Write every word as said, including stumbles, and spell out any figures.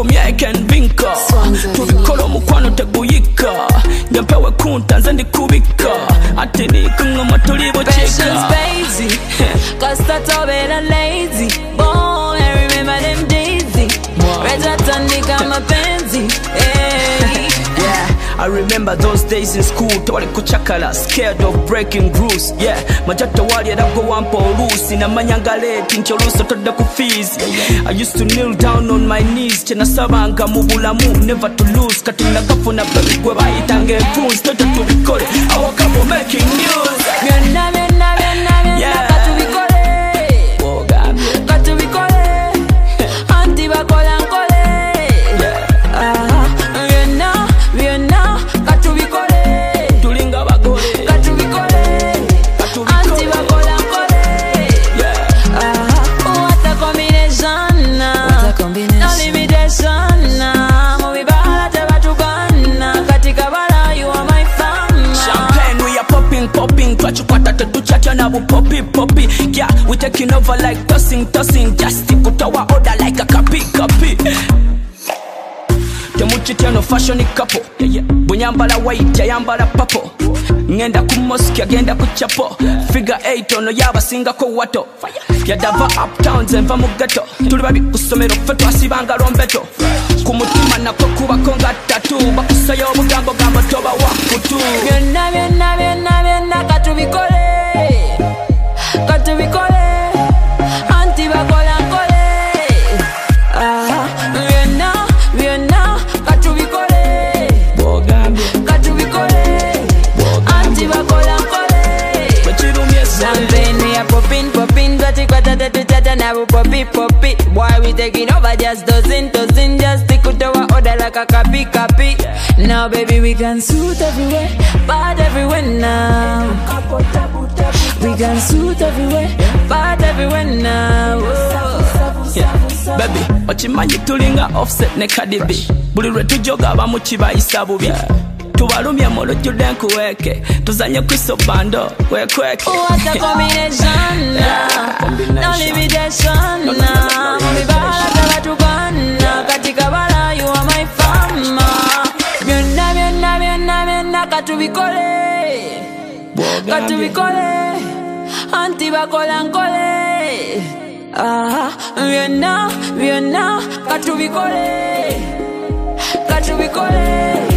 from here I can vinka tubikora mukwano teguyika nyampewe kunta nze ndikubika ati nikumwe matulibo cheka Passion's crazy cause tatobera lazy boy I remember them daisy Reja tandika mapenzi yeah I remember those days in school tawali kuchakala scared of breaking rules yeah majato wali yadago wampo loose na manyangale tincholuso toda ku fees I used to kneel down on my knees chena sabanga mubulamu never to lose katina gafuna baby gwe bayitange fools toto tubikole our couple making news Myonna myonna myonna myonna katubikole Bogamye katubikole anti bakola nkole ah myonna myonna katubikole tulinga bagole katubikole anti bakola nkole ah what a combination what a combination no limitation mubibala tebatukana katika bala you are my fam champagne we are popping popping twachukwata tetuchacha na bu poppy poppy yeah we taking over like tossing tossing just kutawa order like a copy copy temuchitiano fashion couple yeah, yeah. Bunyambala white yambala purple ngenda ku mosque agenda ku chapo figure eight ono yaba singa ko wato yadava uptown zenva mu ghetto tuli babi kusomero feto asibanga lombeto ku mutima nako kuba konga tatu bakusayo obugambo gambo toba wakutu byonna byonna byonna byonna katubikole katubikole anti bakola nkole ah byonna byonna katubikole Bogambe katubikole anti bakola nkole bachirumye champagne we are popping popping twati kwata tetu chata na bu poppy poppy boy we taking over just dozen dozen just kutowa order like a copy copy now baby we can suit everywhere bad everywhere now we can suit everywhere bad everywhere now yeah. Baby ochimanyi tulinga offset ne kadibi buli lwe tujoga abamu kibayisa bubi tubalumye molo juden kuweke tuzanye kwiso bando wekweke what a combination no limitation mubibala tebatukana katika bala you are my fama byonna byonna byonna byonna katubikole katubikole anti bakola nkole ah byonna byonna katubikole katubikole